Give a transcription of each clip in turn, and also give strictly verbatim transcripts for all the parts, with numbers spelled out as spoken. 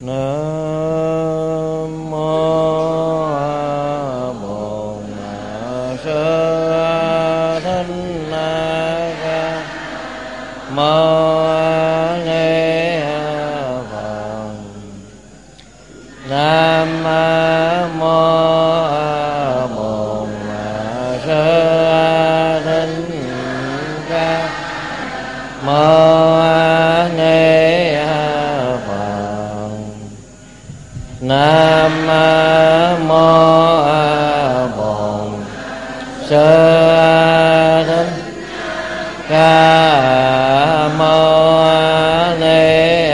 Nam mô Bổn Sư Thích Ca Mâu Ni Phật. Nam mô Bổn Sư Thích Ca Mâu Ni Phật. Nam mô Bổn Sư Thích Ca Mâu Ni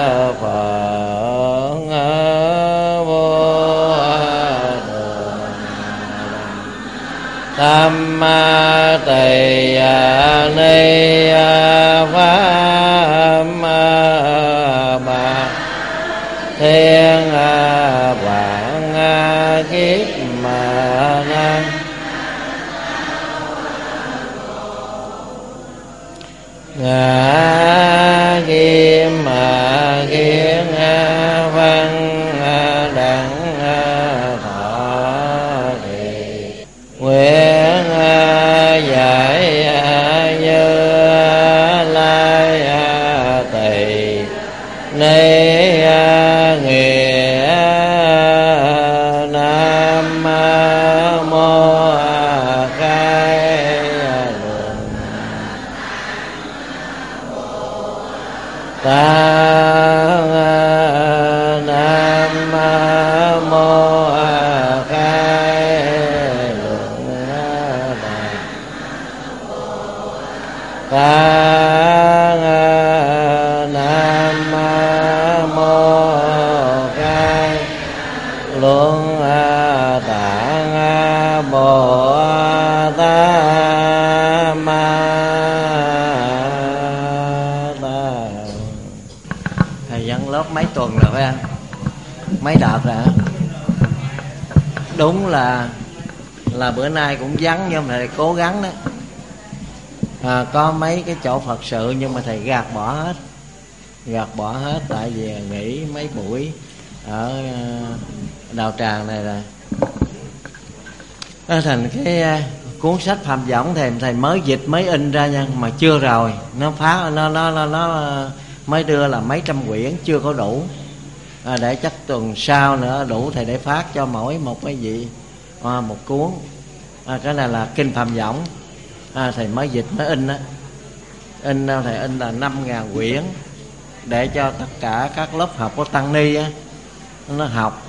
Phật. Vô Tam Tỳ Ni Pháp Bà Thiên Vạn Kiếp mà nan ngã kim mà kiến văn đẳng thọ trì nguyện giải như lai tỳ ni nghĩa. Nam mô khai luận ta. Nam mô khai luận ta. Nam mô khai luận tạng Bồ Tát Ma Tát. Thầy dẫn lớp mấy tuần rồi phải không? Mấy đợt rồi hả? Đúng là là bữa nay cũng vắng nhưng mà thầy cố gắng đó. À, có mấy cái chỗ Phật sự nhưng mà thầy gạt bỏ hết, gạt bỏ hết tại vì nghỉ mấy buổi ở đạo tràng này rồi. Nó thành cái cuốn sách Phạm Võng thầy thầy mới dịch mới in ra nha, mà chưa rồi nó phá nó nó nó, nó mới đưa là mấy trăm quyển chưa có đủ. À, để chắc tuần sau nữa đủ thầy để phát cho mỗi một cái vị à, một cuốn. À, cái này là kinh Phạm Võng. À, thầy mới dịch mới in á, in thầy in là năm ngàn quyển để cho tất cả các lớp học của tăng ni á nó học.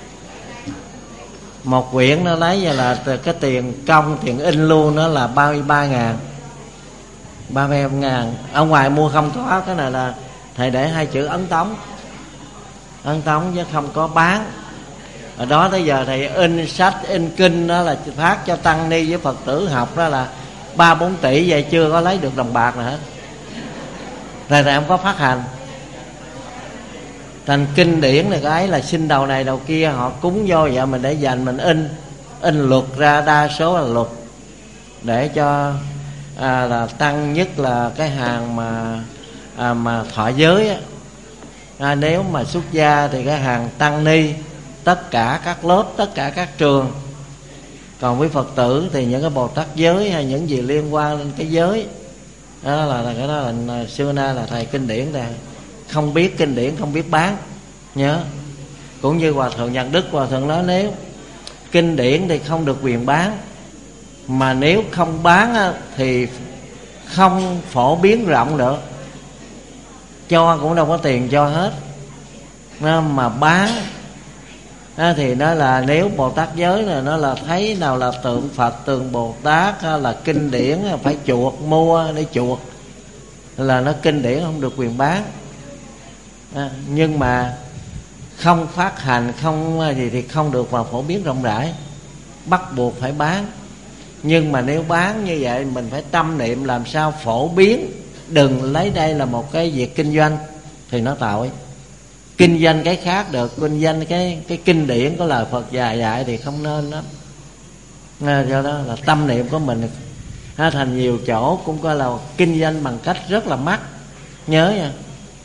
Một quyển nó lấy vậy là cái tiền công tiền in luôn nó là ba mươi ba ngàn, ba mươi ba ngàn. Ở ngoài mua không có, cái này là thầy để hai chữ ấn tống, ấn tống chứ không có bán. Ở đó tới giờ thầy in sách in kinh đó là phát cho tăng ni với Phật tử học đó là ba bốn tỷ vậy, chưa có lấy được đồng bạc nào hết. Thầy thầy không có phát hành. Thành kinh điển này cái ấy là xin đầu này đầu kia họ cúng vô vậy mình để dành mình in in luật ra, đa số là luật để cho à, là tăng, nhất là cái hàng mà à, mà thọ giới á. À, nếu mà xuất gia thì cái hàng tăng ni tất cả các lớp, tất cả các trường. Còn với Phật tử thì những cái Bồ Tát giới hay những gì liên quan đến cái giới đó là, là cái đó là xưa nay là thầy kinh điển này không biết kinh điển không biết bán nhớ. Cũng như Hòa Thượng Nhật Đức, Hòa Thượng nói nếu kinh điển thì không được quyền bán, mà nếu không bán thì không phổ biến rộng nữa, cho cũng đâu có tiền cho hết. Mà bán thì nó là nếu Bồ Tát giới này nó là thấy nào là tượng Phật, tượng Bồ Tát là kinh điển phải chuộc mua để chuộc, là nó kinh điển không được quyền bán. À, nhưng mà không phát hành không gì thì không được vào phổ biến rộng rãi, bắt buộc phải bán. Nhưng mà nếu bán như vậy mình phải tâm niệm làm sao phổ biến, đừng lấy đây là một cái việc kinh doanh thì nó tội. Kinh doanh cái khác được, kinh doanh cái cái kinh điển có lời Phật dạy dạy thì không nên đó. À, do đó là tâm niệm của mình ha, thành nhiều chỗ cũng coi là kinh doanh bằng cách rất là mắc. Nhớ nha,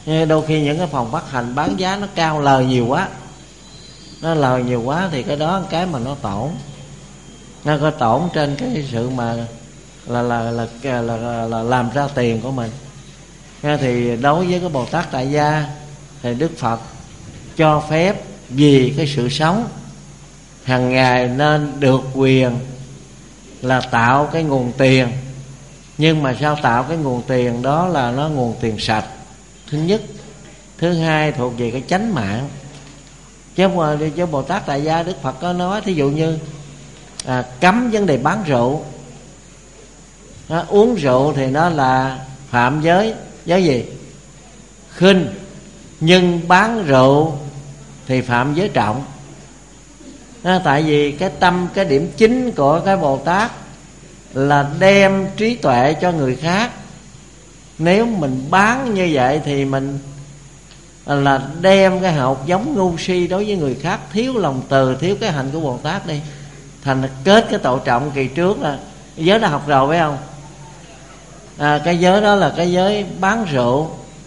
Đôi khi những cái phòng phát hành bán giá nó cao, lời nhiều quá, nó lời nhiều quá thì cái đó cái mà nó tổn, nó có tổn trên cái sự mà là là là là, là, là, là làm ra tiền của mình. Thì đối với cái Bồ Tát Tại Gia thì Đức Phật cho phép vì cái sự sống hàng ngày nên được quyền là tạo cái nguồn tiền. Nhưng mà sao tạo cái nguồn tiền đó là nó nguồn tiền sạch, thứ nhất. Thứ hai thuộc về cái chánh mạng. Chứ mà đi cho Bồ Tát Tại Gia Đức Phật có nói thí dụ như à, cấm vấn đề bán rượu. à, Uống rượu thì nó là phạm giới. Giới gì? Khinh. Nhưng bán rượu thì phạm giới trọng. à, Tại vì cái tâm, cái điểm chính của cái Bồ Tát là đem trí tuệ cho người khác. Nếu mình bán như vậy thì mình là đem cái hạt giống ngu si đối với người khác, thiếu lòng từ, thiếu cái hạnh của Bồ Tát đi. Thành kết cái tội trọng kỳ trước là giới đã học rồi phải không? À, cái giới đó là cái giới bán rượu.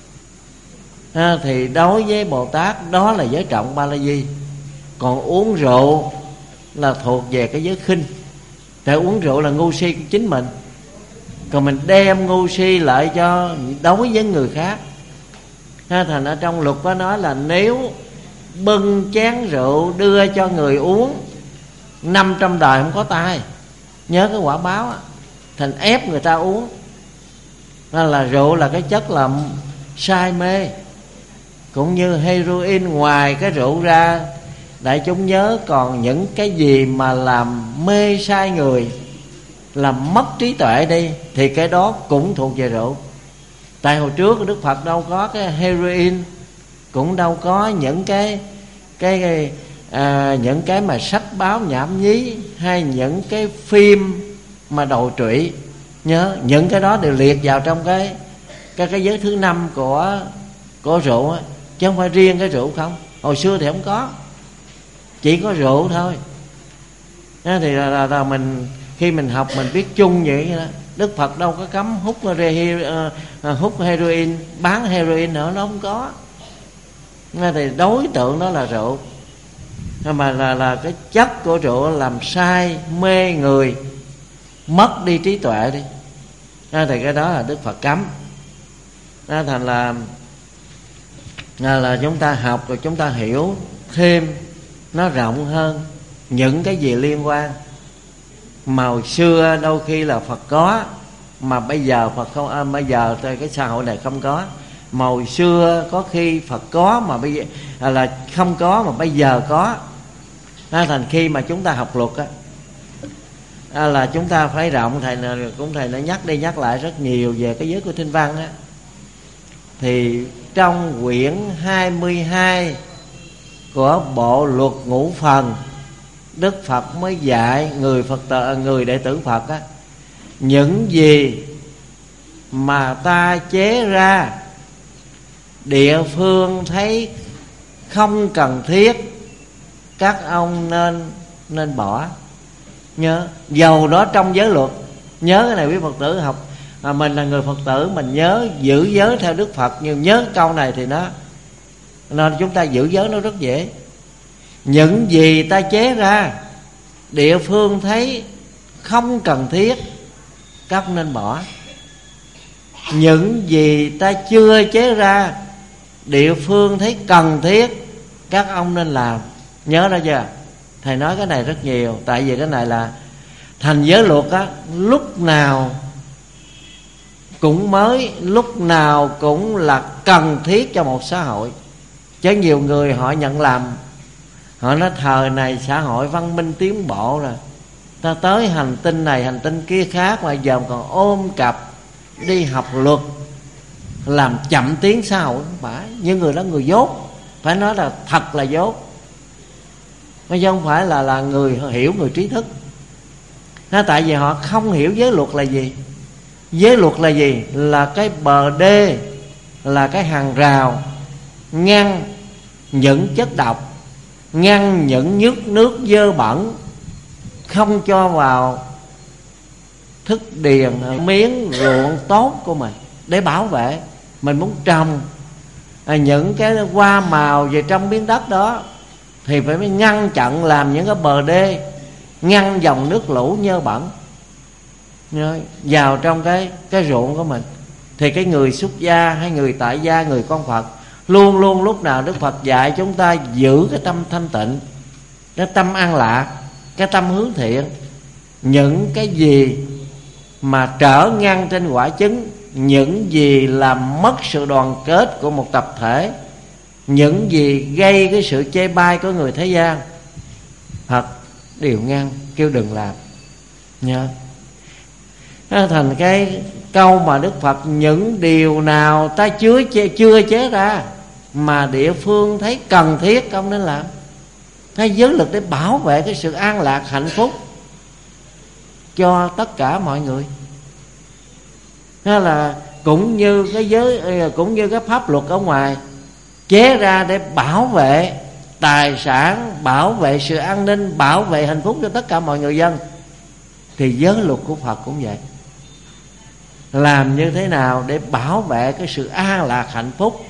à, Thì đối với Bồ Tát đó là giới trọng ba la di. Còn uống rượu là thuộc về cái giới khinh. Tại uống rượu là ngu si của chính mình, còn mình đem ngu si lại cho đối với người khác. Thành ở trong luật có nói là nếu bưng chén rượu đưa cho người uống, năm trăm đời không có tai. Nhớ cái quả báo á. Thành ép người ta uống. Nên là rượu là cái chất làm say mê. Cũng như heroin, ngoài cái rượu ra, đại chúng nhớ còn những cái gì mà làm mê sai người, làm mất trí tuệ đi, thì cái đó cũng thuộc về rượu. Tại hồi trước Đức Phật đâu có cái heroin, cũng đâu có những cái cái, cái à, những cái mà sách báo nhảm nhí, hay những cái phim mà đồi trụy. Nhớ những cái đó đều liệt vào trong cái cái cái giới thứ năm của của rượu á, chứ không phải riêng cái rượu không. Hồi xưa thì không có, chỉ có rượu thôi. Đó thì là, là, là mình khi mình học mình biết chung vậy đó. Đức Phật đâu có cấm hút hút heroin, bán heroin nữa, nó không có. Đó thì đối tượng đó là rượu, mà là là cái chất của rượu làm sai mê người, mất đi trí tuệ đi. Đó thì cái đó là Đức Phật cấm. Đó thành là là, là chúng ta học rồi chúng ta hiểu thêm nó rộng hơn những cái gì liên quan. Mà hồi xưa đôi khi là Phật có, mà bây giờ Phật không, à, bây giờ cái xã hội này không có. Mà hồi xưa có khi Phật có mà bây giờ à, là không có mà bây giờ có. À, thành khi mà chúng ta học luật á, à, là chúng ta phải rộng. Thầy cũng thầy đã nhắc đi nhắc lại rất nhiều về cái giới của Thinh Văn á. Thì trong quyển hai mươi hai của bộ luật ngũ phần, Đức Phật mới dạy người Phật tử, người đệ tử Phật á, những gì mà ta chế ra địa phương thấy không cần thiết, các ông nên nên bỏ. Nhớ dầu đó trong giới luật. Nhớ cái này quý Phật tử học, à, mình là người Phật tử, mình nhớ giữ giới theo Đức Phật. Nhưng nhớ câu này thì nó, nên chúng ta giữ giới nó rất dễ. Những gì ta chế ra địa phương thấy không cần thiết, các ông nên bỏ. Những gì ta chưa chế ra địa phương thấy cần thiết, các ông nên làm. Nhớ đó chưa? Thầy nói cái này rất nhiều. Tại vì cái này là thành giới luật á, lúc nào cũng mới, lúc nào cũng là cần thiết cho một xã hội. Chứ nhiều người họ nhận làm, họ nói thời này xã hội văn minh tiến bộ rồi, ta tới hành tinh này hành tinh kia khác, mà giờ còn ôm cặp đi học luật làm chậm tiến xã hội. Không phải, những người đó người dốt, phải nói là thật là dốt, chứ không phải là là người hiểu, người trí thức. Nó tại vì họ không hiểu giới luật là gì. Giới luật là gì? Là cái bờ đê, là cái hàng rào ngăn những chất độc, ngăn những nước nước dơ bẩn, không cho vào thức điền miếng ruộng tốt của mình, để bảo vệ. Mình muốn trồng à, những cái hoa màu về trong miếng đất đó, thì phải mới ngăn chặn làm những cái bờ đê, ngăn dòng nước lũ nhơ bẩn vào trong cái cái ruộng của mình. Thì cái người xuất gia hay người tại gia, người con Phật, luôn luôn lúc nào Đức Phật dạy chúng ta giữ cái tâm thanh tịnh, cái tâm an lạc, cái tâm hướng thiện. Những cái gì mà trở ngăn trên quả chứng, những gì làm mất sự đoàn kết của một tập thể, những gì gây cái sự chê bai của người thế gian, Phật đều ngăn, kêu đừng làm nha. Thành cái câu mà Đức Phật: những điều nào ta chưa chế, chưa chế ra mà địa phương thấy cần thiết không nên làm. Hay giới lực để bảo vệ cái sự an lạc hạnh phúc cho tất cả mọi người. Hay là cũng như cái giới, cũng như cái pháp luật ở ngoài chế ra để bảo vệ tài sản, bảo vệ sự an ninh, bảo vệ hạnh phúc cho tất cả mọi người dân, thì giới luật của Phật cũng vậy. Làm như thế nào để bảo vệ cái sự an lạc hạnh phúc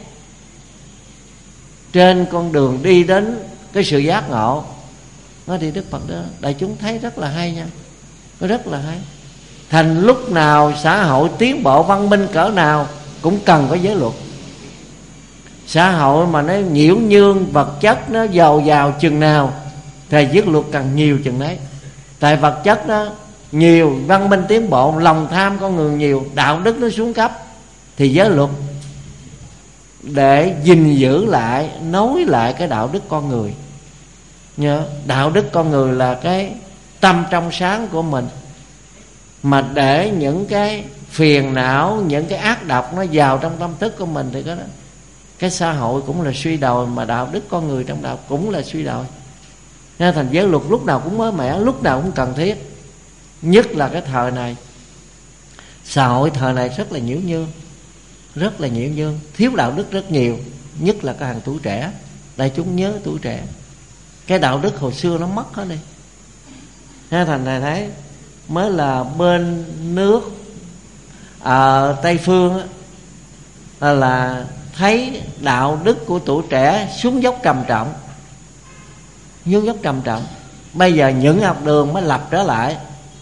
trên con đường đi đến cái sự giác ngộ. Nó thì Đức Phật đó, đại chúng thấy rất là hay nha, rất là hay. Thành lúc nào xã hội tiến bộ văn minh cỡ nào cũng cần có giới luật. Xã hội mà nó nhiễu nhương vật chất, nó giàu giàu chừng nào thì giới luật cần nhiều chừng đấy. Tại vật chất đó nhiều, văn minh tiến bộ, lòng tham con người nhiều, đạo đức nó xuống cấp, thì giới luật để gìn giữ lại, nối lại cái đạo đức con người. Nhớ, đạo đức con người là cái tâm trong sáng của mình, mà để những cái phiền não, những cái ác độc nó vào trong tâm thức của mình thì cái đó, cái xã hội cũng là suy đồi, mà đạo đức con người trong đạo cũng là suy đồi. Nên thành giới luật lúc nào cũng mới mẻ, lúc nào cũng cần thiết. Nhất là cái thời này, xã hội thời này rất là nhiễu nhương, rất là nhiễu nhương, thiếu đạo đức rất nhiều. Nhất là cái hàng tuổi trẻ, đại chúng nhớ tuổi trẻ, cái đạo đức hồi xưa nó mất hết đi. Nên thành này thấy mới là bên nước ở Tây Phương á, là thấy đạo đức của tuổi trẻ xuống dốc trầm trọng, xuống dốc trầm trọng. Bây giờ những học đường mới lập trở lại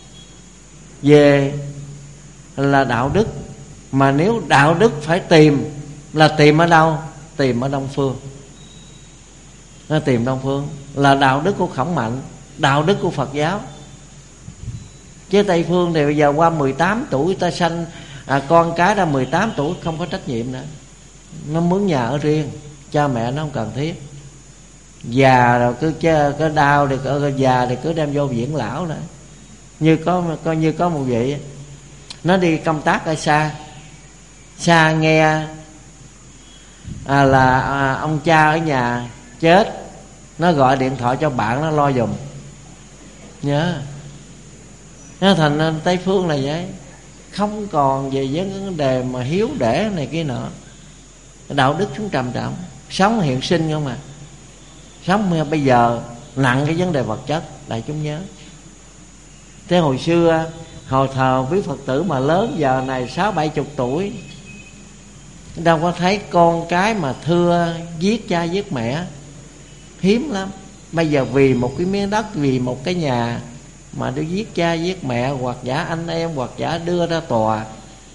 về là đạo đức. Mà nếu đạo đức phải tìm, là tìm ở đâu? Tìm ở Đông Phương. Nó tìm Đông Phương là đạo đức của Khổng Mạnh, đạo đức của Phật giáo. Chứ Tây Phương thì bây giờ qua mười tám tuổi ta sanh à, con cái ra mười tám tuổi không có trách nhiệm nữa, nó mướn nhà ở riêng, cha mẹ nó không cần thiết. Già rồi cứ có đau thì có già thì cứ đem vô viện lão nữa. Như có coi như có một vị nó đi công tác ở xa, xa nghe à, là à, ông cha ở nhà chết, nó gọi điện thoại cho bạn nó lo giùm. Nhớ nó thành nên Tây Phương là vậy, không còn về vấn đề mà hiếu để này kia nọ. Đạo đức xuống trầm trọng, sống hiện sinh không à. Sống bây giờ nặng cái vấn đề vật chất, đại chúng nhớ. Thế hồi xưa hồi thờ quý Phật tử mà lớn giờ này sáu bảy chục tuổi, đâu có thấy con cái mà thưa giết cha giết mẹ, hiếm lắm. Bây giờ vì một cái miếng đất, vì một cái nhà mà đưa giết cha giết mẹ, hoặc giả anh em, hoặc giả đưa ra tòa.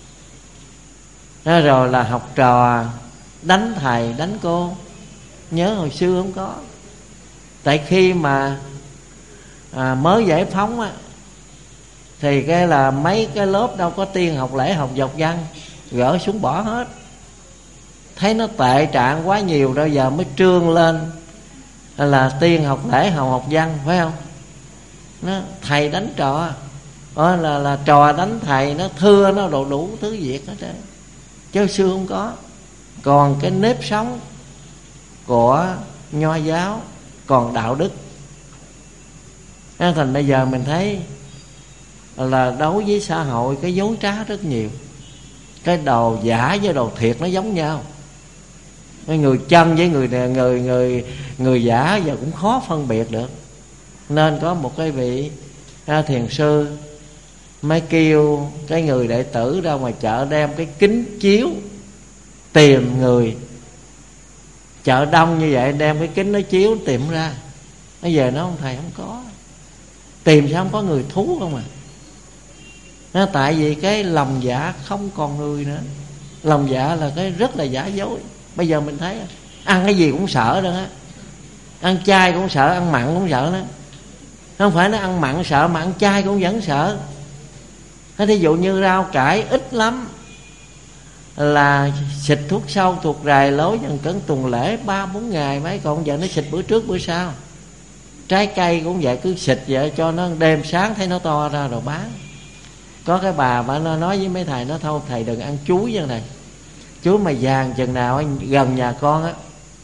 Đó rồi là học trò đánh thầy đánh cô. Nhớ hồi xưa không có. Tại khi mà à, mới giải phóng á, thì cái là mấy cái lớp đâu có tiên học lễ học dọc văn, gỡ xuống bỏ hết. Thấy nó tệ trạng quá nhiều rồi giờ mới trương lên là tiên học lễ học học văn, phải không? Nó thầy đánh trò, đó là là trò đánh thầy, nó thưa nó đồ đủ thứ việc hết trơn. Chứ xưa không có. Còn cái nếp sống của Nho giáo, còn đạo đức. Nên thành bây giờ mình thấy là đối với xã hội cái dối trá rất nhiều. Cái đồ giả với đồ thiệt nó giống nhau. Cái người chân với người người người người giả giờ cũng khó phân biệt được. Nên có một cái vị à, thiền sư mới kêu cái người đệ tử ra ngoài chợ đem cái kính chiếu tìm người chợ đông như vậy đem cái kính nó chiếu tìm ra. Nó về nó ông thầy không có, tìm sao không có người thú không à. Nó tại vì cái lòng dạ không còn người nữa. Lòng dạ là cái rất là giả dối. Bây giờ mình thấy ăn cái gì cũng sợ đó á, ăn chay cũng sợ, ăn mặn cũng sợ đó. Không phải nó ăn mặn sợ mà ăn chay cũng vẫn sợ. Thế thí dụ như rau cải ít lắm là xịt thuốc sâu thuộc rài lối dần cấn tuần lễ ba bốn ngày mấy, còn giờ nó xịt bữa trước bữa sau. Trái cây cũng vậy, cứ xịt vậy cho nó đêm sáng thấy nó to ra rồi bán. Có cái bà bà nó nói với mấy thầy, nó thôi thầy đừng ăn chuối vậy này, chuối mà vàng chừng nào gần nhà con á,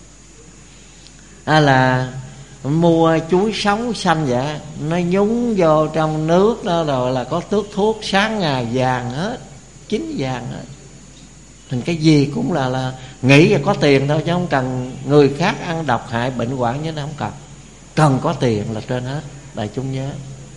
à là mua chuối sống xanh vậy, nó nhúng vô trong nước đó rồi là có tước thuốc sáng ngày vàng hết, chín vàng hết. Thành cái gì cũng là là nghĩ là có tiền thôi, chứ không cần người khác ăn độc hại bệnh hoạn như nó không cần. Cần có tiền là trên hết, đại chúng nhớ.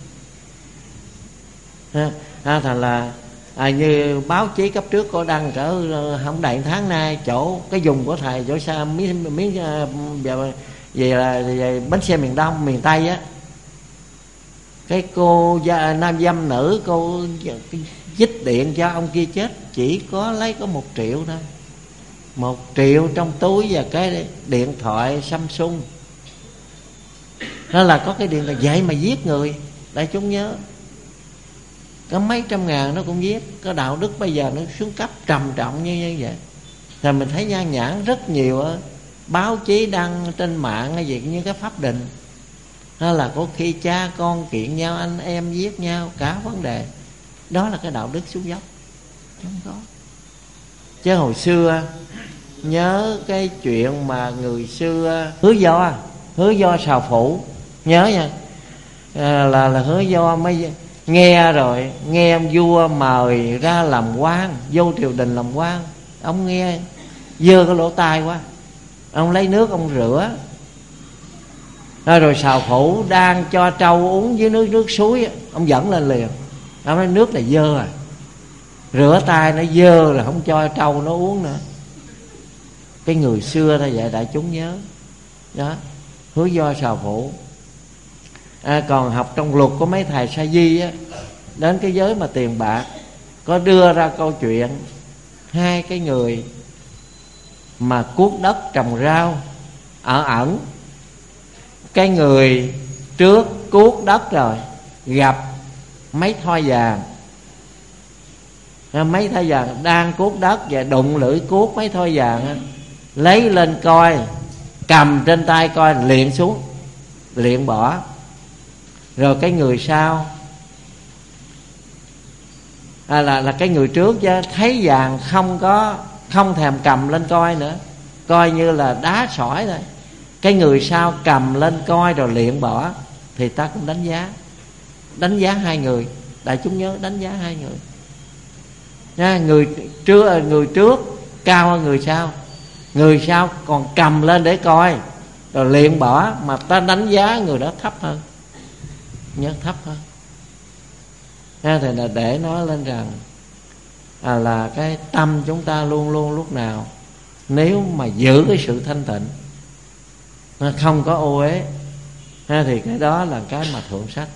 Ha, ha thành là à, như báo chí cấp trước có đăng cỡ không đầy tháng nay chỗ cái vùng của thầy chỗ xa miếng miếng về, về là về bến xe miền Đông miền Tây á, cái cô gia, nam dâm nữ cô dích điện cho ông kia chết, chỉ có lấy có một triệu thôi, một triệu trong túi và cái điện thoại Samsung. Đó là có cái điện thoại vậy mà giết người, đại chúng nhớ. Có mấy trăm ngàn nó cũng giết. Có đạo đức bây giờ nó xuống cấp trầm trọng như, như vậy. Thì mình thấy nhan nhản rất nhiều á, báo chí đăng trên mạng hay gì như cái pháp định. Đó là có khi cha con kiện nhau, anh em giết nhau, cả vấn đề. Đó là cái đạo đức xuống dốc. Không có. Chứ hồi xưa nhớ cái chuyện mà người xưa Hứa Do, Hứa Do Sào Phủ, nhớ nha, à, là là Hứa Do mới nghe rồi, nghe ông vua mời ra làm quan, vô triều đình làm quan, ông nghe dơ cái lỗ tai quá, ông lấy nước ông rửa. Rồi, rồi Sào Phủ đang cho trâu uống dưới nước nước suối, ông dẫn lên liền, ông nói nước là dơ à, rửa tay nó dơ là không cho trâu nó uống nữa. Cái người xưa thôi vậy, đại chúng nhớ. Đó, Hứa Do Sào Phủ. À, còn học trong luật của mấy thầy sa di á, đến cái giới mà tiền bạc có đưa ra câu chuyện hai cái người mà cuốc đất trồng rau ở ẩn. Cái người trước cuốc đất rồi gặp mấy thoi vàng, mấy thoi vàng đang cuốc đất và đụng lưỡi cuốc mấy thoi vàng, lấy lên coi, cầm trên tay coi, liệng xuống, liệng bỏ. Rồi cái người sau à, là là cái người trước chứ, thấy vàng không có, không thèm cầm lên coi nữa, coi như là đá sỏi thôi. Cái người sau cầm lên coi rồi liệng bỏ, thì ta cũng đánh giá, đánh giá hai người, đại chúng nhớ, đánh giá hai người nha. Người trước người trước cao hơn người sau, người sau còn cầm lên để coi rồi liệng bỏ, mà ta đánh giá người đó thấp hơn, nhớ thấp hơn. Ha, thì là để nói lên rằng à, là cái tâm chúng ta luôn luôn lúc nào nếu mà giữ cái sự thanh tịnh, nó không có ô uế, ha, thì cái đó là cái mà thượng sách.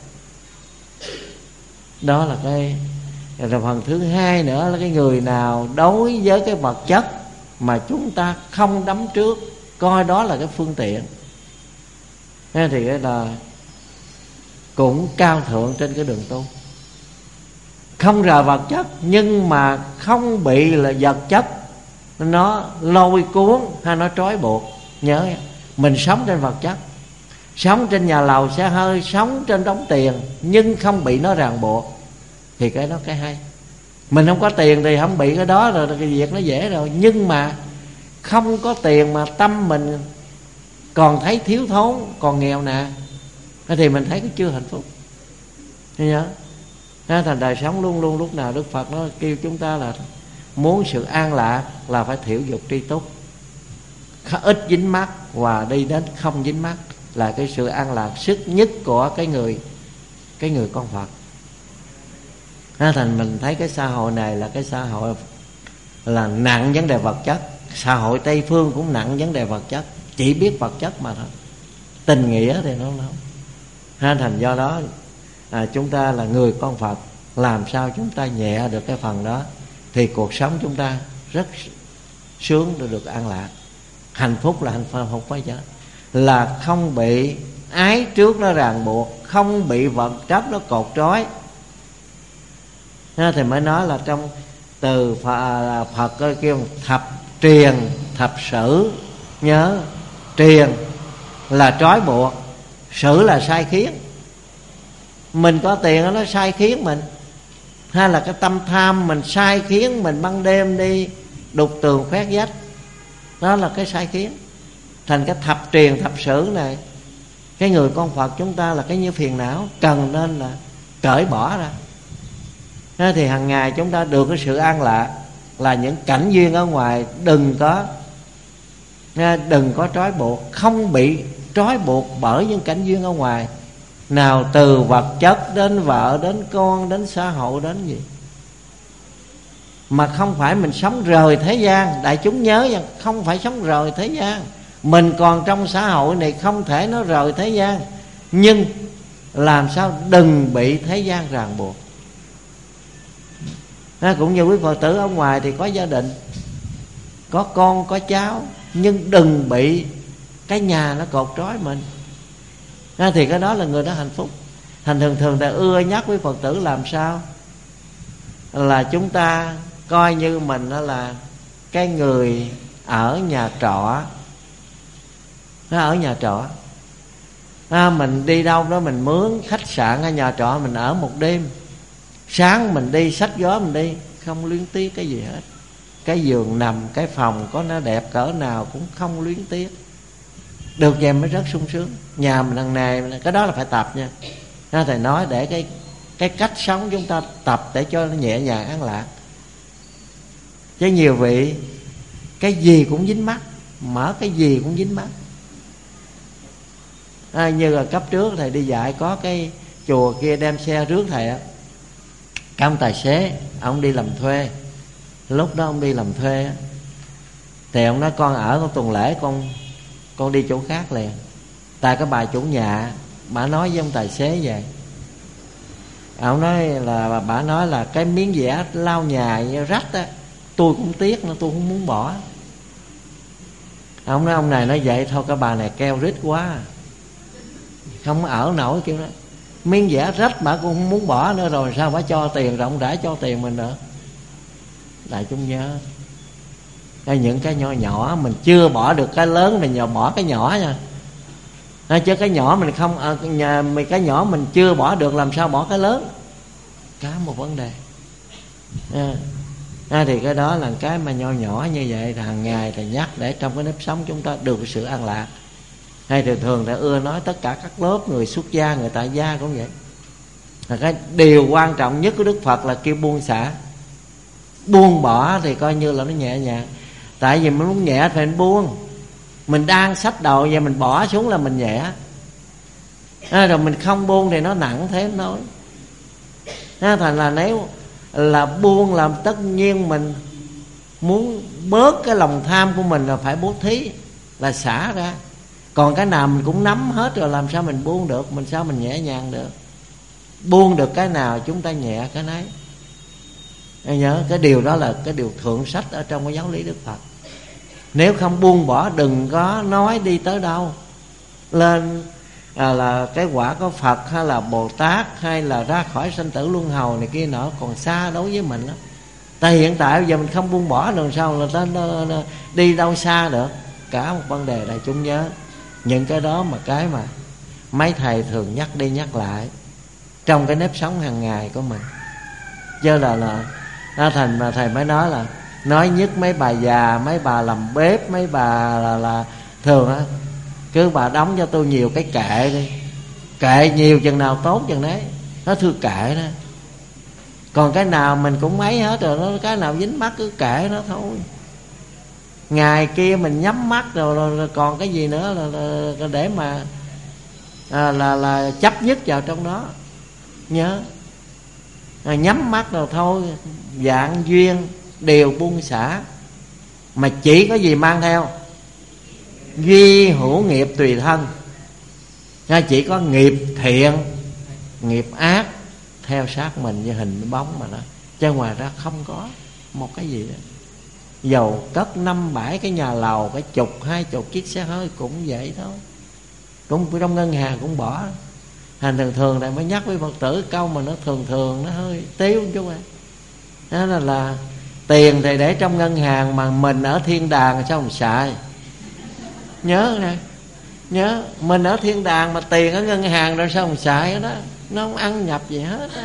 Đó là cái. Rồi phần thứ hai nữa là cái người nào đối với cái vật chất mà chúng ta không đắm trước, coi đó là cái phương tiện, ha, thì cái là cũng cao thượng trên cái đường tu. Không rời vật chất, nhưng mà không bị là vật chất nó lôi cuốn hay nó trói buộc. Nhớ mình sống trên vật chất, sống trên nhà lầu xe hơi, sống trên đống tiền, nhưng không bị nó ràng buộc, thì cái đó cái hay. Mình không có tiền thì không bị cái đó rồi, cái việc nó dễ rồi. Nhưng mà không có tiền mà tâm mình còn thấy thiếu thốn, còn nghèo nàn, thì mình thấy cũng chưa hạnh phúc. Nhớ, thành đời sống luôn luôn lúc nào Đức Phật nó kêu chúng ta là muốn sự an lạc là phải thiểu dục tri túc, ít dính mắc và đi đến không dính mắc, là cái sự an lạc sức nhất của cái người cái người con Phật. Thành mình thấy cái xã hội này là cái xã hội là nặng vấn đề vật chất. Xã hội Tây Phương cũng nặng vấn đề vật chất, chỉ biết vật chất mà thôi. Tình nghĩa thì nó không. Ha, thành do đó à, chúng ta là người con Phật, làm sao chúng ta nhẹ được cái phần đó thì cuộc sống chúng ta rất sướng, được, được an lạc. Hạnh phúc là hạnh phúc phải chứ, là không bị ái trước nó ràng buộc, không bị vật chất nó cột trói. Thì mới nói là trong từ Phật, Phật kêu thập truyền thập sử. Nhớ truyền là trói buộc, sử là sai khiến. Mình có tiền nó sai khiến mình, hay là cái tâm tham mình sai khiến mình ban đêm đi đục tường khoét vách, đó là cái sai khiến. Thành cái thập truyền thập sử này, cái người con Phật chúng ta là cái như phiền não cần nên là cởi bỏ ra. Thế thì hàng ngày chúng ta được cái sự an lạc là những cảnh duyên ở ngoài đừng có đừng có trói buộc, không bị trói buộc bởi những cảnh duyên ở ngoài, nào từ vật chất đến vợ, đến con, đến xã hội, đến gì. Mà không phải mình sống rời thế gian. Đại chúng nhớ rằng không phải sống rời thế gian. Mình còn trong xã hội này không thể nó rời thế gian, nhưng làm sao đừng bị thế gian ràng buộc. À, cũng như quý Phật tử ở ngoài thì có gia đình, có con, có cháu, nhưng đừng bị cái nhà nó cột trói mình. À, thì cái đó là người đó hạnh phúc. Thành thường thường ta ưa nhắc quý Phật tử làm sao là chúng ta coi như mình đó là cái người ở nhà trọ. Nó ở nhà trọ, à, mình đi đâu đó mình mướn khách sạn hay nhà trọ mình ở một đêm. Sáng mình đi xách gió mình đi, không luyến tiếc cái gì hết. Cái giường nằm, cái phòng có nó đẹp cỡ nào cũng không luyến tiếc. Được vậy mới rất sung sướng. Nhà mình đằng này, cái đó là phải tập nha. Nó thầy nói để cái cái cách sống chúng ta tập để cho nó nhẹ nhàng an lạc. Chứ nhiều vị cái gì cũng dính mắt, mở cái gì cũng dính mắt. À, như là cấp trước thầy đi dạy có cái chùa kia đem xe rước thầy á, cái ông tài xế ông đi làm thuê. Lúc đó ông đi làm thuê á, thì ông nói con ở con tuần lễ con con đi chỗ khác liền. Tại cái bà chủ nhà bà nói với ông tài xế vậy. Ông nói là bà nói là cái miếng vẽ lau nhà như rách á, tôi cũng tiếc nữa, tôi không muốn bỏ. Ông nói ông này nói vậy thôi, cái bà này keo rít quá, không ở nổi kiểu đó. Miếng vẽ rách mà cũng không muốn bỏ nữa, rồi sao phải cho tiền, rộng rãi cho tiền mình nữa. Đại chúng nhớ cái những cái nhỏ nhỏ mình chưa bỏ được cái lớn, mình nhờ bỏ cái nhỏ nha. À, chứ cái nhỏ mình không à, nhà, cái nhỏ mình chưa bỏ được làm sao bỏ cái lớn. Cả một vấn đề. À, à, thì cái đó là cái mà nhỏ nhỏ như vậy, hàng ngày thì nhắc để trong cái nếp sống chúng ta được sự an lạc. Hay thường thường ta ưa nói tất cả các lớp người xuất gia, người tại gia cũng vậy. Là cái điều quan trọng nhất của Đức Phật là kêu buông xả. Buông bỏ thì coi như là nó nhẹ nhàng. Tại vì mình muốn nhẹ thì mình buông. Mình đang xách đầu và mình bỏ xuống là mình nhẹ. À, rồi mình không buông thì nó nặng thế nói. À, thành là nếu là buông làm tất nhiên mình muốn bớt cái lòng tham của mình là phải bố thí, là xả ra. Còn cái nào mình cũng nắm hết rồi làm sao mình buông được, mình sao mình nhẹ nhàng được. Buông được cái nào chúng ta nhẹ cái nấy. Anh nhớ cái điều đó là cái điều thượng sách ở trong cái giáo lý Đức Phật. Nếu không buông bỏ đừng có nói đi tới đâu. Lên à, là cái quả có Phật hay là Bồ Tát hay là ra khỏi sanh tử luân hồi này kia nọ còn xa đối với mình đó. Tại hiện tại bây giờ mình không buông bỏ rồi sao là ta nó, nó, đi đâu xa được. Cả một vấn đề đại chúng nhớ. Những cái đó mà cái mà mấy thầy thường nhắc đi nhắc lại trong cái nếp sống hàng ngày của mình. Chứ là là ra thành mà thầy mới nói là nói nhất mấy bà già, mấy bà làm bếp, mấy bà là, là thường á, cứ bà đóng cho tôi nhiều cái kệ đi. Kệ nhiều chừng nào tốt chừng đấy. Nó thưa kệ đó. Còn cái nào mình cũng mấy hết rồi, nó cái nào dính mắt cứ kệ nó thôi. Ngày kia mình nhắm mắt rồi, rồi, rồi còn cái gì nữa là, là, là để mà à, là là chấp nhất vào trong đó. Nhớ à, nhắm mắt rồi thôi, dạng duyên đều buông xả. Mà chỉ có gì mang theo? duy hữu nghiệp tùy thân. Chỉ có nghiệp thiện, nghiệp ác theo sát mình như hình bóng mà đó, chứ ngoài ra không có một cái gì đó. Dầu cất năm bảy cái nhà lầu, cái chục hai chục chiếc xe hơi cũng vậy thôi, cũng trong ngân hàng cũng bỏ. Thành thường thường này mới nhắc với Phật tử câu mà nó thường thường, nó hơi tiếu chút vậy. Đó là, là tiền thì để trong ngân hàng, mà mình ở thiên đàng sao không xài. Nhớ nè, nhớ mình ở thiên đàng mà tiền ở ngân hàng rồi sao không xài đó, nó không ăn nhập gì hết á.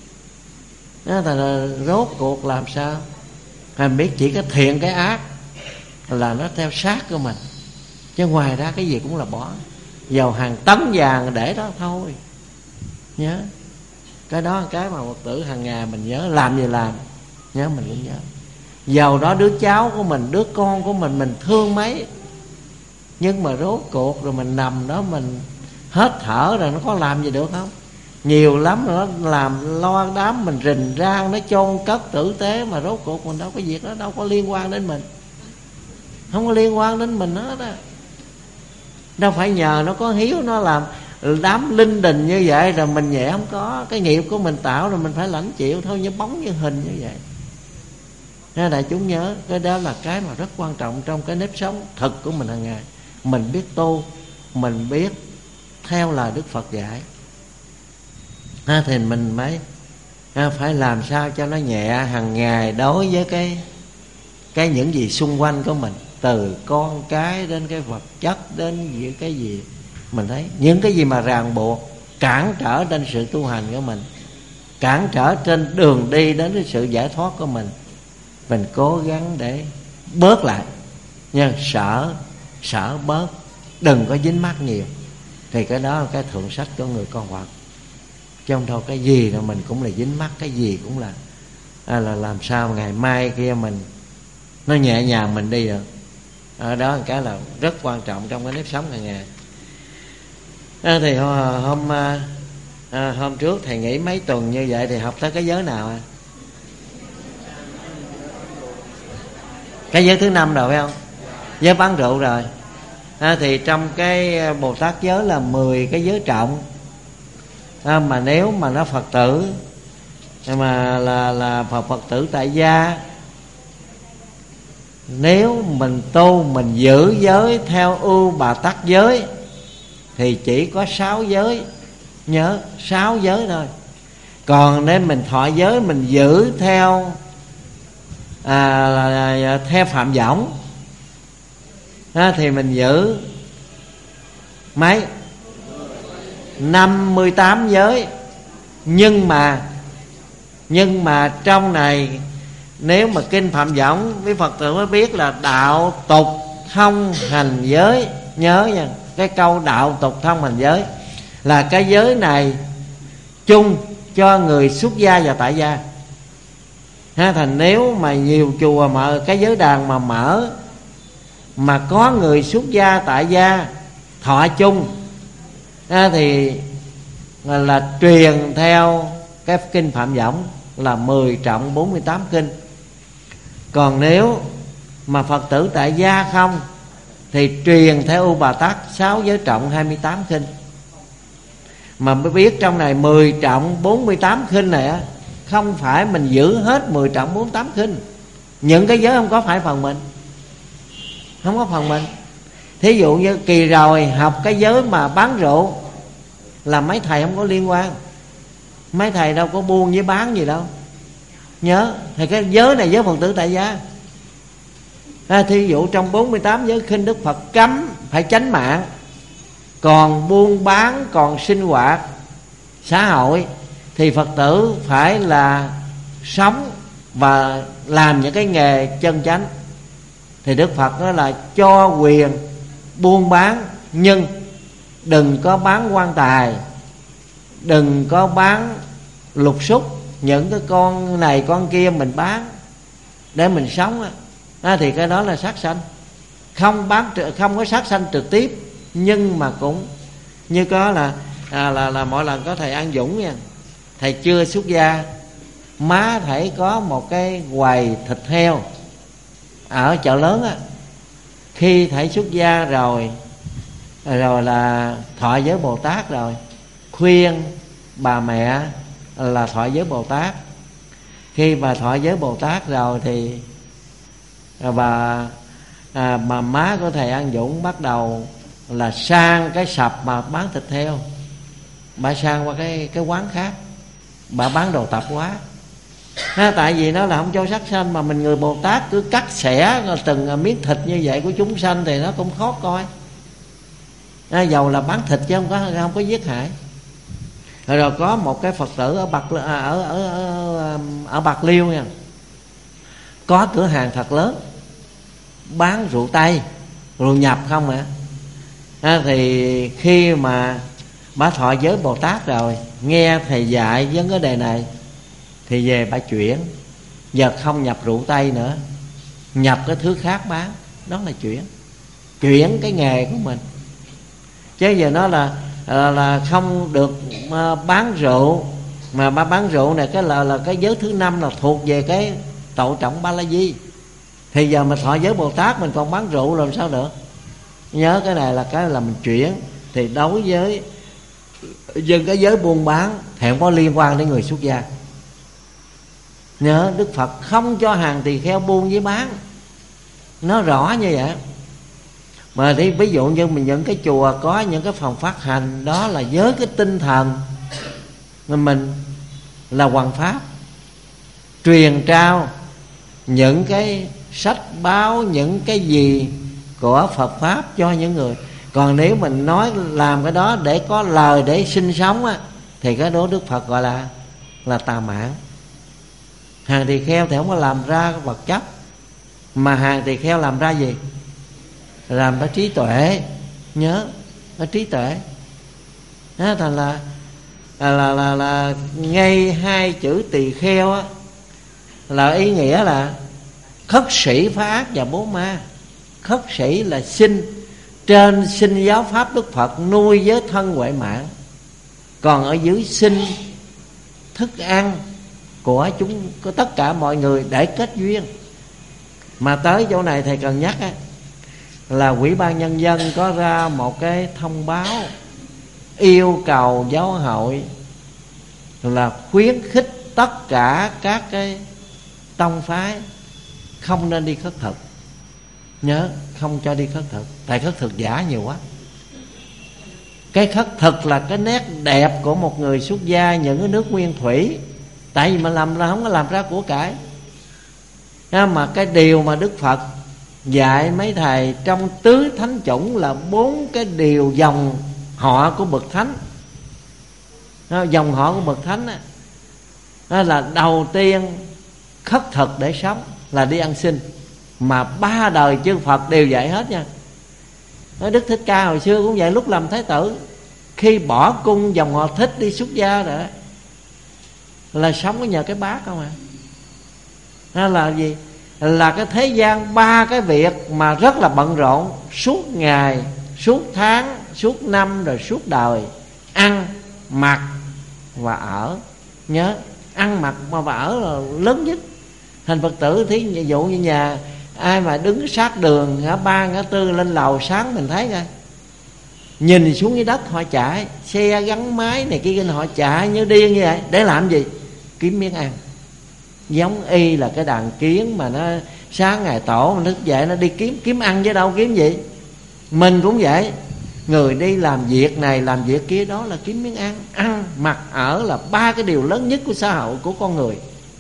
Đó là rốt cuộc làm sao mình biết chỉ cái thiện cái ác là nó theo sát của mình, chứ ngoài ra cái gì cũng là bỏ. Dầu hàng tấn vàng để đó thôi. Nhớ cái đó, cái mà Phật tử hàng ngày mình nhớ, làm gì làm nhớ mình cũng nhớ. Dầu đó đứa cháu của mình, đứa con của mình, mình thương mấy, nhưng mà rốt cuộc rồi mình nằm đó, mình hết thở rồi, nó có làm gì được không? Nhiều lắm nó làm lo đám mình rình rang, nó chôn cất tử tế, mà rốt cuộc mình đâu có việc đó, đâu có liên quan đến mình, không có liên quan đến mình hết á. Đâu phải nhờ nó có hiếu nó làm đám linh đình như vậy rồi mình nhẹ không có. Cái nghiệp của mình tạo rồi mình phải lãnh chịu thôi, như bóng như hình như vậy. Nên đại chúng nhớ, cái đó là cái mà rất quan trọng trong cái nếp sống thực của mình hàng ngày. Mình biết tu, mình biết theo lời Đức Phật dạy, ha, thì mình mới ha, phải làm sao cho nó nhẹ hàng ngày đối với cái cái những gì xung quanh của mình, từ con cái đến cái vật chất, đến những cái gì mình thấy, những cái gì mà ràng buộc cản trở trên sự tu hành của mình, cản trở trên đường đi đến cái sự giải thoát của mình, mình cố gắng để bớt lại nha, sợ sợ bớt, đừng có dính mắc nhiều. Thì cái đó là cái thượng sách của người con Phật. Chứ không thôi cái gì rồi mình cũng là dính mắc, cái gì cũng là à, là làm sao ngày mai kia mình nó nhẹ nhàng mình đi được. À, đó là cái là rất quan trọng trong cái nếp sống hàng ngày. À, thì hôm à, hôm trước thầy nghỉ mấy tuần như vậy thì học tới cái giới nào à? Cái giới thứ năm rồi phải không? Giới bán rượu rồi. À, thì trong cái Bồ Tát giới là mười cái giới trọng. À, mà nếu mà nó Phật tử mà là là Phật Phật tử tại gia, nếu mình tu mình giữ giới theo ưu bà tắc giới thì chỉ có sáu giới, nhớ sáu giới thôi. Còn nếu mình thọ giới mình giữ theo à, là, là, theo Phạm Võng à, thì mình giữ mấy năm mươi tám giới. Nhưng mà nhưng mà trong này nếu mà kinh Phạm Võng với Phật tử mới biết là đạo tục thông hành giới. Nhớ nha, cái câu đạo tục thông hành giới là cái giới này chung cho người xuất gia và tại gia. Ha, thành nếu mà nhiều chùa mở cái giới đàn mà mở mà có người xuất gia tại gia thọ chung ha, thì là, là truyền theo cái kinh Phạm Võng là mười trọng bốn mươi tám kinh. Còn nếu mà Phật tử tại gia không thì truyền theo U Bà Tát sáu giới trọng hai mươi tám kinh. Mà mới biết trong này mười trọng bốn mươi tám kinh này á, không phải mình giữ hết mười trọng bốn mươi tám kinh. Những cái giới không có phải phần mình, không có phần mình. Thí dụ như kỳ rồi học cái giới mà bán rượu là mấy thầy không có liên quan, mấy thầy đâu có buôn với bán gì đâu. Nhớ thì cái giới này giới Phật tử tại gia. À, thí dụ trong bốn mươi tám giới kinh Đức Phật cấm phải chánh mạng, còn buôn bán, còn sinh hoạt xã hội thì Phật tử phải là sống và làm những cái nghề chân chánh. Thì Đức Phật đó là cho quyền buôn bán, nhưng đừng có bán quan tài, đừng có bán lục xúc, những cái con này con kia mình bán để mình sống á. À, thì cái đó là sát sanh. Không bán, không có sát sanh trực tiếp, nhưng mà cũng như có là à, là là mỗi lần có thầy An Dũng nha, thầy chưa xuất gia, má thầy có một cái quầy thịt heo ở chợ lớn á, khi thể xuất gia rồi, rồi là thọ giới Bồ Tát rồi, khuyên bà mẹ là thọ giới Bồ Tát. Khi bà thọ giới Bồ Tát rồi thì bà à, bà má của thầy An Dũng bắt đầu là sang cái sập mà bán thịt heo. Bà sang qua cái cái quán khác, bà bán đồ tạp hóa. À, tại vì nó là không cho sát sanh, mà mình người Bồ Tát cứ cắt xẻ từng miếng thịt như vậy của chúng sanh thì nó cũng khó coi. À, dầu là bán thịt chứ không có không có giết hại. Rồi, rồi có một cái Phật tử ở Bạc ở ở ở, ở, ở Bạc Liêu nha, có cửa hàng thật lớn bán rượu Tây, rượu nhập không ạ. À, thì khi mà bà thọ giới Bồ Tát rồi, nghe thầy dạy vấn cái đề này thì về bà chuyển, giờ không nhập rượu Tây nữa, nhập cái thứ khác bán. Đó là chuyển chuyển cái nghề của mình. Chứ giờ nó là là, là không được bán rượu, mà bà bán rượu này cái là là cái giới thứ năm là thuộc về cái tội trọng Ba La Di. Thì giờ mình thọ giới Bồ Tát mình còn bán rượu làm sao được. Nhớ cái này là cái là mình chuyển. Thì đối với dân cái giới buôn bán thì không có liên quan đến người xuất gia. Nhớ Đức Phật không cho hàng tỳ kheo buôn với bán, nó rõ như vậy. Mà thì ví dụ như mình những cái chùa có những cái phòng phát hành, đó là với cái tinh thần mà mình là hoằng pháp, truyền trao những cái sách báo, những cái gì của Phật Pháp cho những người. Còn nếu mình nói làm cái đó để có lời để sinh sống á, thì cái đó Đức Phật gọi là là tà mạn. Hàng tỳ kheo thì không có làm ra vật chất, mà hàng tỳ kheo làm ra gì? Làm ra trí tuệ. Nhớ có trí tuệ. Đó, thành là là, là là là ngay hai chữ tỳ kheo á, là ý nghĩa là khất sĩ phá ác và bố ma. Khất sĩ là sinh trên sinh giáo pháp Đức Phật, nuôi giới thân huệ mạng. Còn ở dưới sinh thức ăn của chúng, của tất cả mọi người để kết duyên. Mà tới chỗ này thầy cần nhắc á, là Ủy ban Nhân dân có ra một cái thông báo yêu cầu giáo hội là khuyến khích tất cả các cái tông phái không nên đi khất thực. Nhớ không cho đi khất thực, tại khất thực giả nhiều quá. Cái khất thực là cái nét đẹp của một người xuất gia những cái nước nguyên thủy. Tại vì mình làm là không có làm ra của cải. Mà cái điều mà Đức Phật dạy mấy thầy trong tứ thánh chủng là bốn cái điều dòng họ của bậc thánh. Dòng họ của bậc thánh á, đó là đầu tiên khất thực để sống là đi ăn xin. Mà ba đời chư Phật đều dạy hết nha. Đức Thích Ca hồi xưa cũng vậy, lúc làm thái tử, khi bỏ cung dòng họ Thích đi xuất gia rồi là sống có nhờ cái bát không à. Đó là gì? Là cái thế gian ba cái việc mà rất là bận rộn suốt ngày, suốt tháng, suốt năm, rồi suốt đời: ăn, mặc và ở. Nhớ ăn mặc và ở là lớn nhất. Thành Phật tử thí ví dụ như nhà ai mà đứng sát đường ngã ba ngã tư lên lầu sáng mình thấy coi, nhìn xuống dưới đất họ chạy, xe gắn máy này kia họ chạy như điên như vậy. Để làm gì? Kiếm miếng ăn. Giống y là cái đàn kiến mà nó sáng ngày tổ nó thức dậy nó đi kiếm kiếm ăn chứ đâu kiếm gì. Mình cũng vậy, người đi làm việc này làm việc kia, đó là kiếm miếng ăn. Ăn, mặc, ở là ba cái điều lớn nhất của xã hội, của con người.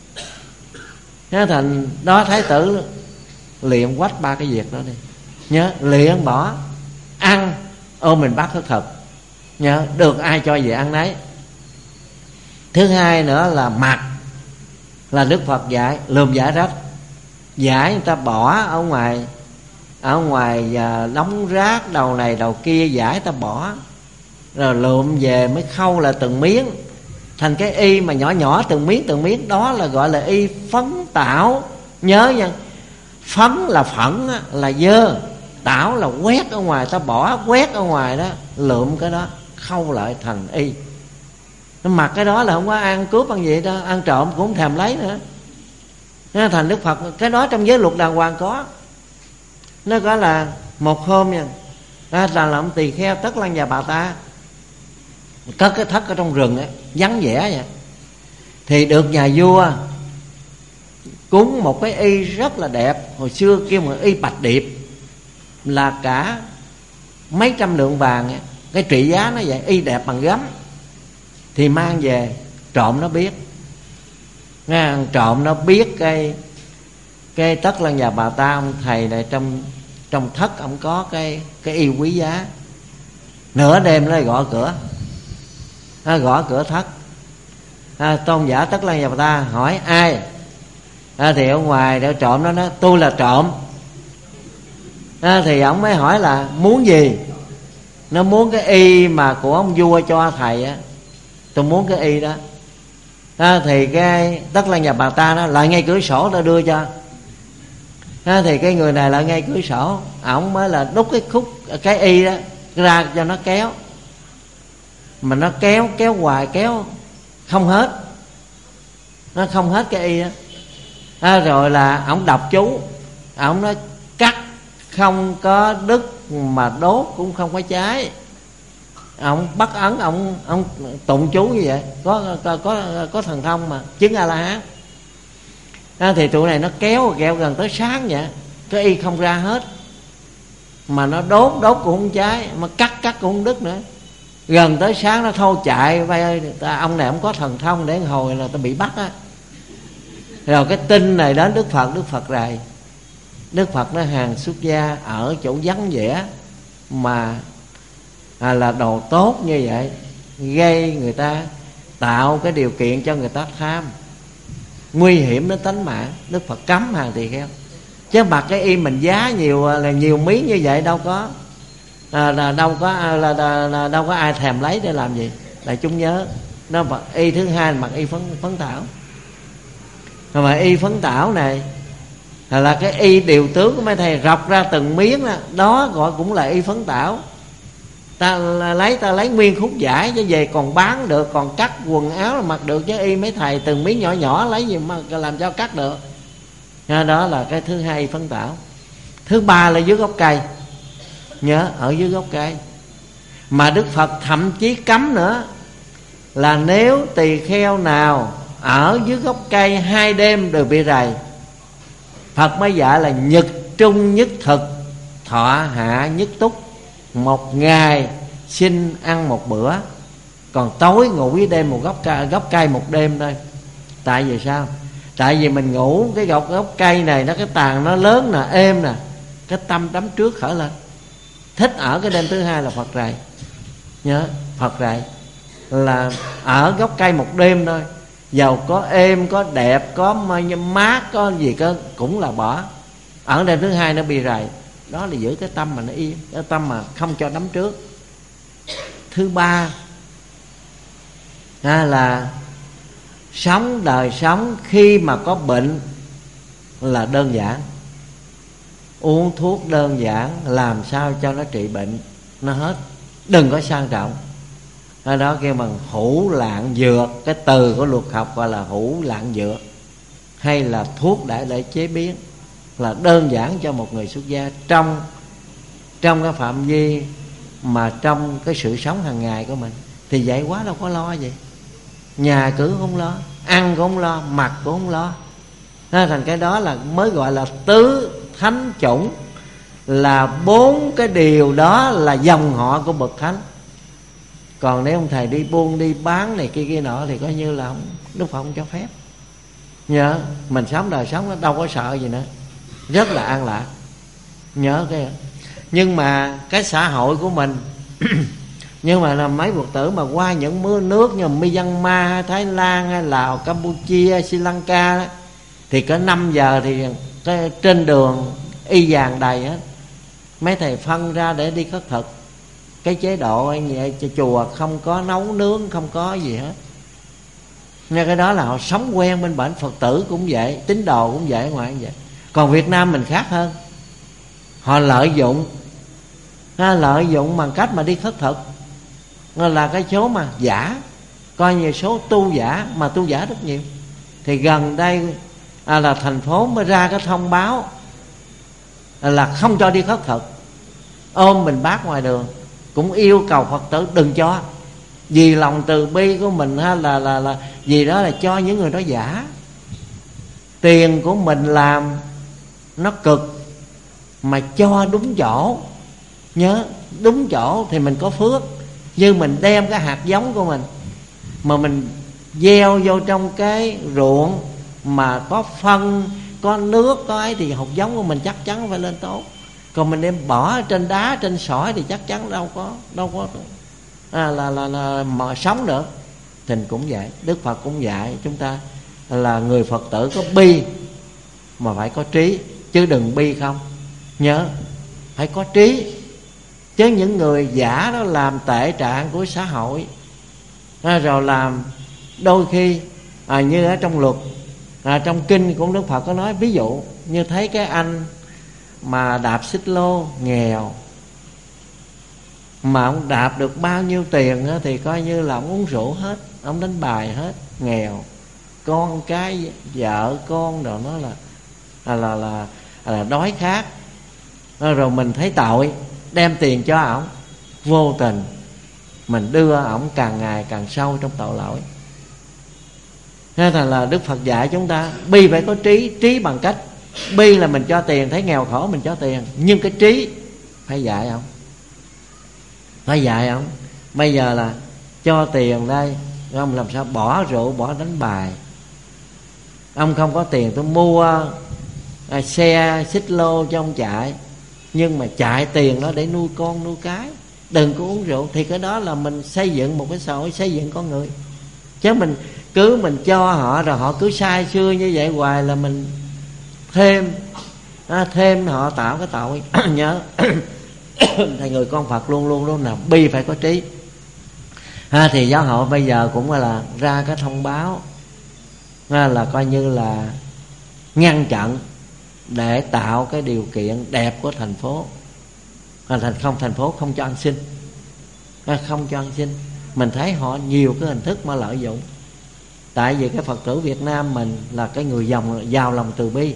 Thế thành đó thái tử luyện quách ba cái việc đó đi. Nhớ luyện bỏ ăn, ôm mình bắt khất thực. Nhớ được ai cho về ăn nấy. Thứ hai nữa là mặc, là Đức Phật dạy lườm giải rách. Giải người ta bỏ ở ngoài, ở ngoài đống rác đầu này đầu kia, giải ta bỏ rồi lượm về mới khâu là từng miếng thành cái y mà nhỏ nhỏ từng miếng từng miếng. Đó là gọi là y phấn tảo. Nhớ nha, phấn là phẫn á, là dơ, tảo là quét ở ngoài, ta bỏ quét ở ngoài đó, lượm cái đó khâu lại thành y. Nó mặc cái đó là không có ăn cướp ăn gì đó, ăn trộm cũng không thèm lấy nữa. Nó thành Đức Phật cái đó trong giới luật đàng hoàng có. Nó gọi là Một hôm nha, à, là làm tỳ kheo Tất Lăng Già Bà Ta cất cái thất ở trong rừng ấy, vắng vẻ vậy, thì được nhà vua cúng một cái y rất là đẹp. Hồi xưa kêu một y bạch điệp, là cả mấy trăm lượng vàng ấy. Cái trị giá nó vậy, y đẹp bằng gấm. Thì mang về, trộm nó biết, nghe, trộm nó biết cái cái Tất Lăng Già Bà Ta, ông thầy này trong trong thất ông có cái cái y quý giá. Nửa đêm nó gõ cửa, à, gõ cửa thất, à, tôn giả Tất Lăng Già Bà Ta hỏi ai, à, thì ở ngoài để trộm nó nói tôi là trộm, à, thì ông mới hỏi là muốn gì. Nó muốn cái y mà của ông vua cho thầy á, tôi muốn cái y đó. À, thì cái Tất Lăng Già Bà Ta nó lại ngay cửa sổ nó đưa cho. À, thì cái người này lại ngay cửa sổ, ổng mới là đút cái khúc cái y đó ra cho nó kéo. Mà nó kéo kéo hoài kéo không hết, nó không hết cái y đó. À, rồi là ổng đọc chú, ổng nói cắt không có đứt mà đốt cũng không có cháy. Ông bắt ấn, ông ông tụng chú như vậy, có có có, có thần thông mà chứng A La Hán. À, thì tụi này nó kéo kéo gần tới sáng vậy, cái y không ra hết, mà nó đốt đốt cũng không cháy, mà cắt cắt cũng không đứt nữa. Gần tới sáng nó thôi chạy, vai ơi ta, ông này không có thần thông, để hồi là ta bị bắt á. Rồi cái tin này đến Đức Phật, Đức Phật rầy. Đức Phật nó hàng xuất gia ở chỗ vắng vẻ mà à, là đồ tốt như vậy, gây người ta, tạo cái điều kiện cho người ta tham, nguy hiểm đến tính mạng. Đức Phật cấm hàng tỳ kheo. Chứ mặc cái y mình giá nhiều là nhiều miếng như vậy đâu có à, là đâu có là, là, là đâu có ai thèm lấy để làm gì. Đại chúng nhớ nó mặc y thứ hai là mặc y phấn phấn tảo. Mà y phấn tảo này là cái y điều tướng của mấy thầy rọc ra từng miếng đó, đó gọi cũng là y phấn tảo. Ta lấy ta lấy nguyên khúc vải chứ về còn bán được, còn cắt quần áo là mặc được, chứ y mấy thầy từng miếng nhỏ nhỏ lấy gì mà làm sao cắt được. Đó là cái thứ hai, phấn tảo. Thứ ba là dưới gốc cây, nhớ ở dưới gốc cây. Mà Đức Phật thậm chí cấm nữa là nếu tỳ kheo nào ở dưới gốc cây hai đêm đều bị rầy, Phật mới dạy là nhật trung nhất thực, thọ hạ nhất túc. Một ngày xin ăn một bữa, còn tối ngủ với đêm một gốc cây, gốc cây một đêm thôi. Tại vì sao? Tại vì mình ngủ cái gốc gốc cây này, nó cái tàn nó lớn nè, êm nè, cái tâm đắm trước khởi lên, thích ở cái đêm thứ hai là Phật rầy. Nhớ Phật rầy là ở gốc cây một đêm thôi, giàu có êm, có đẹp, có mát, có gì có cũng là bỏ. Ở đêm thứ hai nó bị rầy. Đó là giữ cái tâm mà nó yên, cái tâm mà không cho đắm trước. Thứ ba à, là sống đời sống khi mà có bệnh là đơn giản, uống thuốc đơn giản, làm sao cho nó trị bệnh nó hết, đừng có sang trọng. Ở đó kêu bằng hữu lạng dược, cái từ của luật học gọi là hữu lạng dược, hay là thuốc đã để chế biến, là đơn giản cho một người xuất gia trong trong cái phạm vi mà trong cái sự sống hàng ngày của mình. Thì vậy quá đâu có lo gì, nhà cửa không lo, ăn cũng không lo, mặc cũng không lo. Nên thành cái đó là mới gọi là tứ thánh chủng, là bốn cái điều đó là dòng họ của bậc thánh. Còn nếu ông thầy đi buôn đi bán này kia kia nọ thì coi như là không, Đức Phật không cho phép. Nhớ mình sống đời sống nó đâu có sợ gì nữa, rất là an lạc. Nhớ cái nhưng mà cái xã hội của mình nhưng mà là mấy Phật tử mà qua những mưa nước như Myanmar, Thái Lan hay Lào, Campuchia, Sri Lanka đó, thì có năm giờ thì cái trên đường y vàng đầy hết. Mấy thầy phân ra để đi khất thực. Cái chế độ vậy cho chùa không có nấu nướng, không có gì hết. Nghe cái đó là họ sống quen bên bển. Phật tử cũng vậy, tín đồ cũng vậy, ngoài cũng vậy. Còn Việt Nam mình khác hơn. Họ lợi dụng lợi dụng bằng cách mà đi khất thực, là cái số mà giả, coi như số tu giả, mà tu giả rất nhiều. Thì gần đây à, là thành phố mới ra cái thông báo là không cho đi khất thực. ôm bình bát ngoài đường, cũng yêu cầu Phật tử đừng cho, vì lòng từ bi của mình ha, là là là vì đó là cho những người đó giả. Tiền của mình làm nó cực, mà cho đúng chỗ, nhớ đúng chỗ thì mình có phước. Như mình đem cái hạt giống của mình mà mình gieo vô trong cái ruộng mà có phân, có nước, có ấy, thì hạt giống của mình chắc chắn phải lên tốt. Còn mình đem bỏ trên đá, trên sỏi thì chắc chắn đâu có đâu có à, là, là, là mà sống được. Thì cũng vậy, Đức Phật cũng dạy chúng ta là người Phật tử có bi mà phải có trí, chứ đừng bi không. Nhớ phải có trí, chứ những người giả đó làm tệ trạng của xã hội, à, rồi làm đôi khi à, như ở trong luật, à, trong kinh cũng Đức Phật có nói, ví dụ như thấy cái anh mà đạp xích lô nghèo, mà ông đạp được bao nhiêu tiền đó, thì coi như là ông uống rượu hết, ông đánh bài hết, nghèo, con cái vợ con rồi nó là là là, là, là đói khát, rồi mình thấy tội đem tiền cho ổng, vô tình mình đưa ổng càng ngày càng sâu trong tội lỗi. Nên là, là Đức Phật dạy chúng ta bi phải có trí. Trí bằng cách bi là mình cho tiền, thấy nghèo khổ mình cho tiền, nhưng cái trí phải dạy ông, phải dạy ông. Bây giờ là cho tiền đây, ông làm sao bỏ rượu, bỏ đánh bài. Ông không có tiền tôi mua à, xe xích lô cho ông chạy, nhưng mà chạy tiền đó để nuôi con nuôi cái, đừng có uống rượu. Thì cái đó là mình xây dựng một cái xã hội, xây dựng con người. Chứ mình cứ mình cho họ rồi họ cứ sai xưa như vậy hoài là mình thêm à, thêm họ tạo cái tội. Nhớ thầy người con Phật luôn luôn luôn là bi phải có trí. À, thì giáo hội bây giờ cũng là ra cái thông báo à, là coi như là ngăn chặn để tạo cái điều kiện đẹp của thành phố. À, thành không thành phố không cho ăn xin, à, không cho ăn xin. Mình thấy họ nhiều cái hình thức mà lợi dụng. Tại vì cái Phật tử Việt Nam mình là cái người dòng giàu lòng từ bi,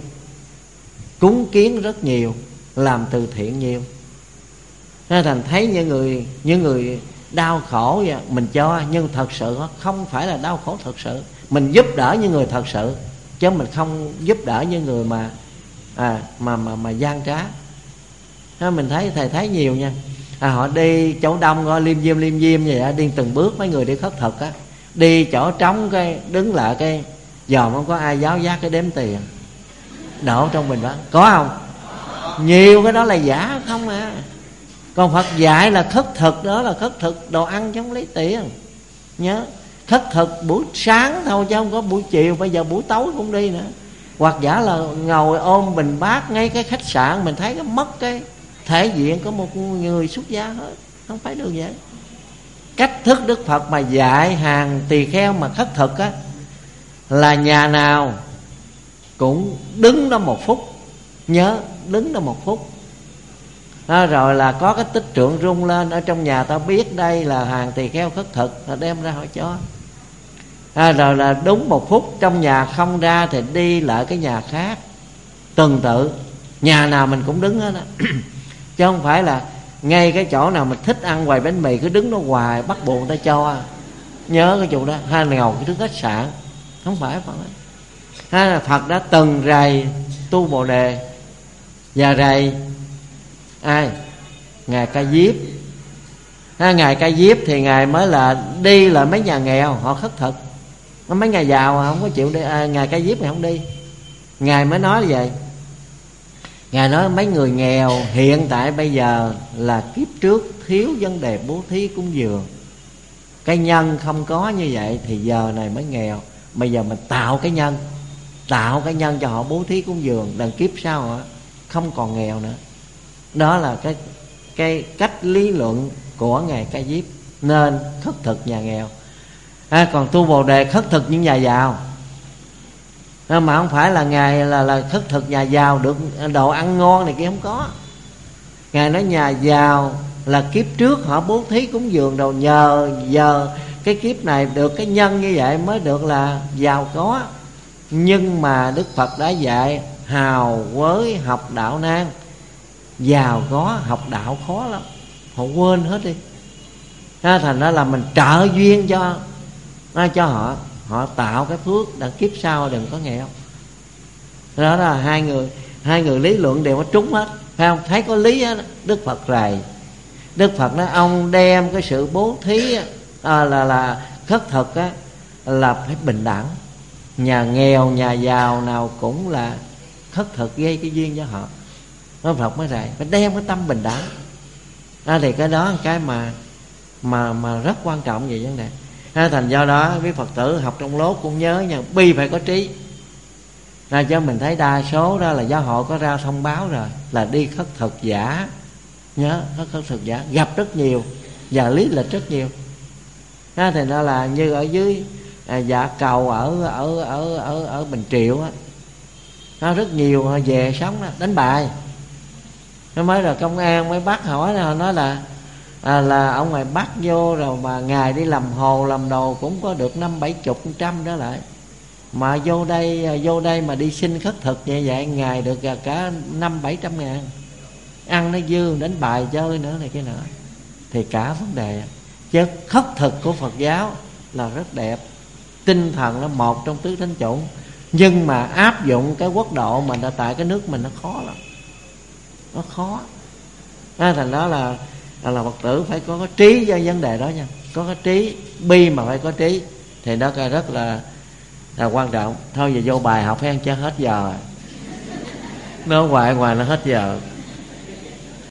cúng kiến rất nhiều, làm từ thiện nhiều. Nên thành thấy những người những người đau khổ vậy, mình cho, nhưng thật sự không phải là đau khổ thật sự. Mình giúp đỡ những người thật sự, chứ mình không giúp đỡ những người mà à, mà mà mà gian trá. À, mình thấy thầy thấy nhiều nha. À, họ đi chỗ đông coi liêm diêm liêm diêm vậy đó, đi từng bước. Mấy người đi khất thực á, đi chỗ trống cái đứng lại cái dòm không có ai giáo giác cái đếm tiền đổ trong bình bát, có không? Nhiều cái đó là giả không à. Còn Phật dạy là khất thực, đó là khất thực đồ ăn chứ không lấy tiền. Nhớ khất thực buổi sáng thôi chứ không có buổi chiều. Bây giờ buổi tối cũng đi nữa. Hoặc giả là ngồi ôm bình bát ngay cái khách sạn, mình thấy cái mất cái thể diện của một người xuất gia hết. Không phải được vậy. Cách thức Đức Phật mà dạy hàng tỳ kheo mà khất thực á, là nhà nào cũng đứng đó một phút. Nhớ đứng đó một phút à, rồi là có cái tích trượng rung lên ở trong nhà, ta biết đây là hàng tỳ kheo khất thực, là đem ra họ cho à, rồi là đúng một phút trong nhà không ra thì đi lại cái nhà khác, tuần tự nhà nào mình cũng đứng hết đó. Chứ không phải là ngay cái chỗ nào mình thích ăn quầy bánh mì cứ đứng đó hoài, bắt buộc người ta cho. Nhớ cái chỗ đó, hay là ngồi cái thứ khách sạn, không phải Phật ấy. Hay là Phật đã từng rầy tu Bồ Đề và rầy ai? Ngài Ca Diếp. À, Ngài Ca Diếp thì Ngài mới là đi là mấy nhà nghèo họ khất thực, mấy nhà giàu không có chịu đi. À, Ngài Ca Diếp Ngài không đi. Ngài mới nói như vậy. Ngài nói mấy người nghèo hiện tại bây giờ là kiếp trước thiếu vấn đề bố thí cúng dường. Cái nhân không có như vậy thì giờ này mới nghèo. Bây giờ mình tạo cái nhân, tạo cái nhân cho họ bố thí cúng dường, đằng kiếp sau họ không còn nghèo nữa. Đó là cái cái cách lý luận của Ngài Ca Diếp, nên khất thực nhà nghèo. À, còn tu Bồ Đề khất thực những nhà giàu à, mà không phải là Ngài là, là khất thực nhà giàu được đồ ăn ngon này kia, không có. Ngài nói nhà giàu là kiếp trước họ bố thí cúng dường đồ, nhờ giờ cái kiếp này được cái nhân như vậy mới được là giàu có. Nhưng mà Đức Phật đã dạy hào với học đạo nan giàu có, học đạo khó lắm, họ quên hết đi. Đó, thành ra là mình trợ duyên cho cho họ, họ tạo cái phước đặng kiếp sau đừng có nghèo. Đó là hai người hai người lý luận đều có trúng hết, phải không? Thấy có lý á, Đức Phật rầy. Đức Phật nói ông đem cái sự bố thí á, à, là là khất thực á, là phải bình đẳng, nhà nghèo nhà giàu nào cũng là khất thực gây cái duyên cho họ. Đức Phật mới rầy phải đem cái tâm bình đẳng. À, thì cái đó là cái mà mà mà rất quan trọng về vấn đề. À, thành do đó quý Phật tử học trong lốt cũng nhớ nha, bi phải có trí. À, cho mình thấy đa số đó là giáo hội có ra thông báo rồi, là đi khất thực giả, nhớ khất khất thực giả gặp rất nhiều và lý lịch rất nhiều. À, thì nó là như ở dưới à, Dạ Cầu ở ở ở ở ở Bình Triệu á, nó rất nhiều họ về sống đó, đánh bài. Nó mới là công an mới bắt hỏi, họ nói là à, là ông này bắt vô rồi mà ngài đi làm hồ làm đồ cũng có được năm bảy chục trăm đó lại, mà vô đây vô đây mà đi xin khất thực như vậy ngài được cả năm bảy trăm ngàn, ăn nó dư, đánh bài chơi nữa này kia nữa. Thì cả vấn đề chứ khất thực của Phật giáo là rất đẹp, tinh thần là một trong tứ thánh chủng, nhưng mà áp dụng cái quốc độ mình tại cái nước mình nó khó lắm, nó khó. À, thành đó là là Phật tử phải có cái trí cho vấn đề đó nha, có cái trí bi mà phải có trí, thì đó là rất là là quan trọng. Thôi giờ vô bài học phải ăn cho hết giờ, nó hoài ngoài nó hết giờ.